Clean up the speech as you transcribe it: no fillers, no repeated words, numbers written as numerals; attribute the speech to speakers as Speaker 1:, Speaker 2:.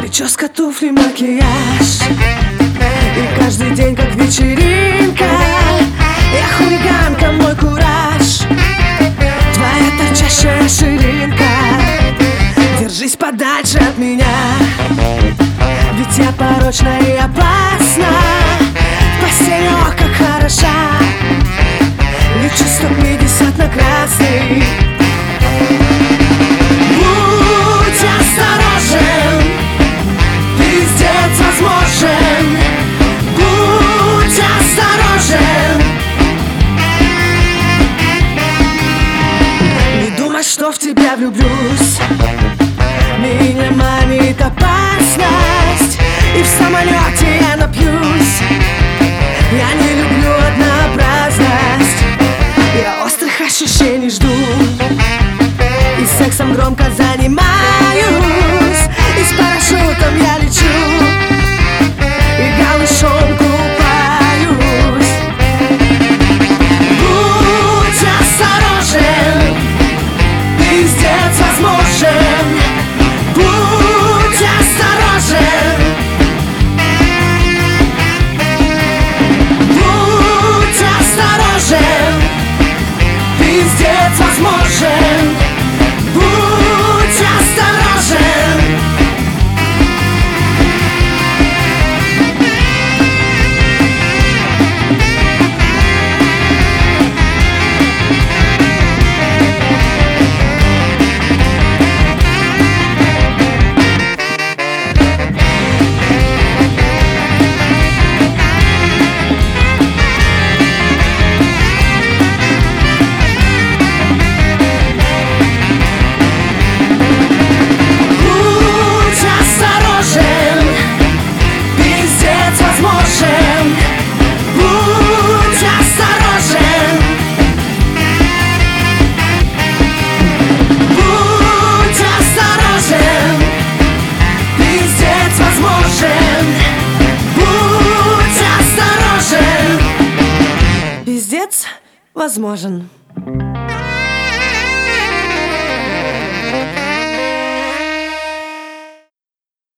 Speaker 1: Прическа, туфли, макияж, и каждый день как вечеринка. Я хулиганка, мой кураж, твоя торчащая ширинка. Держись подальше от меня, ведь я порочна и опасна. В постели, ох, как хороша, лечу 150 на красный. Будь осторожен, пиздец возможен. Будь осторожен, не думай, что в тебя влюблюсь. Меня манит опасность, и в самолете я напьюсь. Я не люблю однообразность, я острых ощущений жду, и сексом громко занимаюсь, и с парашютом я лечу, и голышом купаюсь. Будь осторожен, пиздец возможен. Будь осторожен, будь осторожен, пиздец возможен. Будь осторожен. Пиздец возможен.